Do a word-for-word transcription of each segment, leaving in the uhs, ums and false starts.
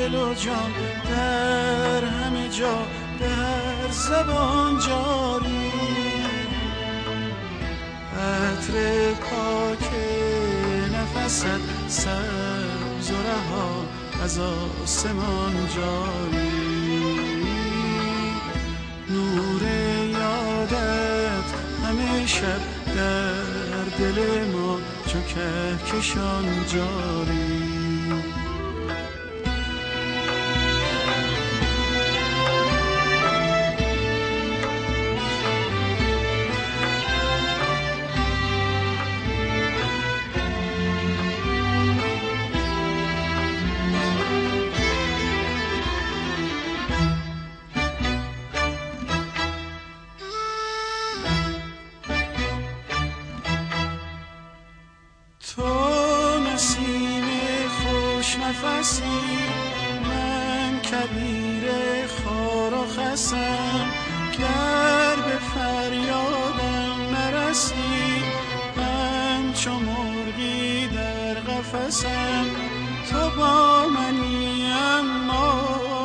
دل و جان در همه جا به هر زبان جاری. عطر پاک نفست سبز و رها از آسمان جاری. نور یادت همه شب در دل ما چو کهکشان جاری. من کبیر خار و خسم، گر به فریادم نرسی همچو مرغی در قفسم. تو با منی اما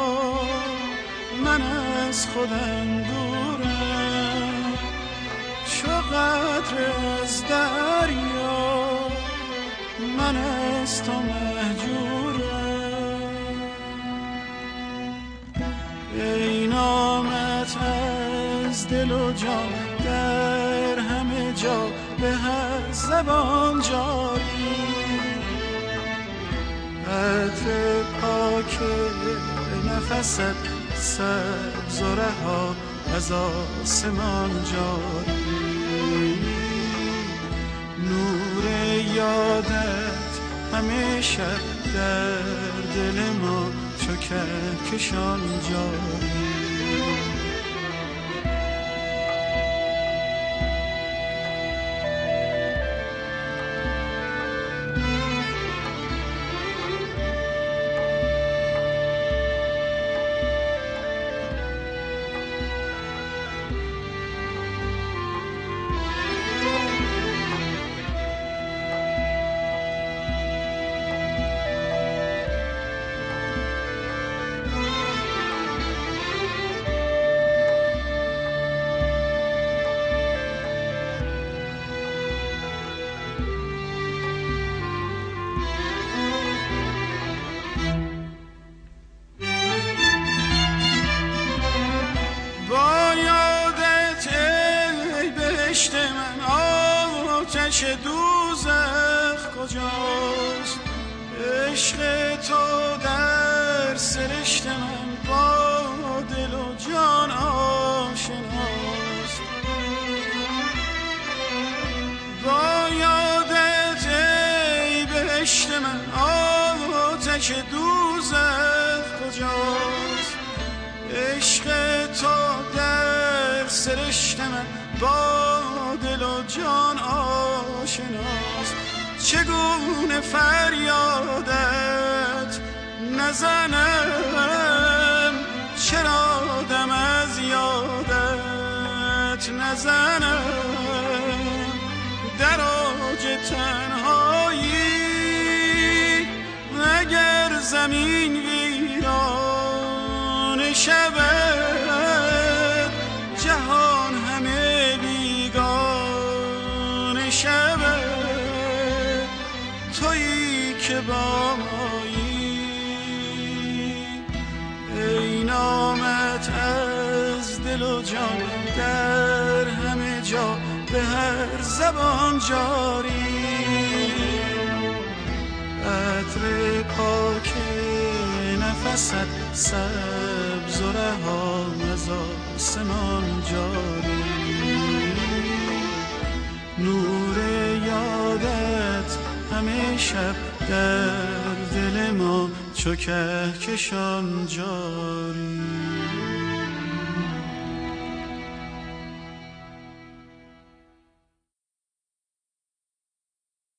من از خودم دورم، چو قطره از دریا من از تو مهجورم. ای نامت از دل و جان در همه جا به هر زبان جاری. عطر پاک نفست سبز و رها از آسمان جاری. نور یادت همه شب در دل ما چو کهکشان جاری. آتش دوزخ کجاست؟ عشق تو در سرشت من با دل و جان آشناست. با یادت ای بهشت من آتش دوزخ کجاست؟ عشق تو در سرشت من با دل و جان آشناست. چگونه فریادت نزنم، چرا دم از یادت نزنم. در اوج تنهایی اگر زمین ویران شود، جهان همه بیگانه شود. تویی که با مایی، ای نامت از دل و جان در همه جا به هر زبان جاری. عطر پاک نفست سبز و رها از آسمان جاری. نور یادت همه شب در دل ما چو کهکشان جاری.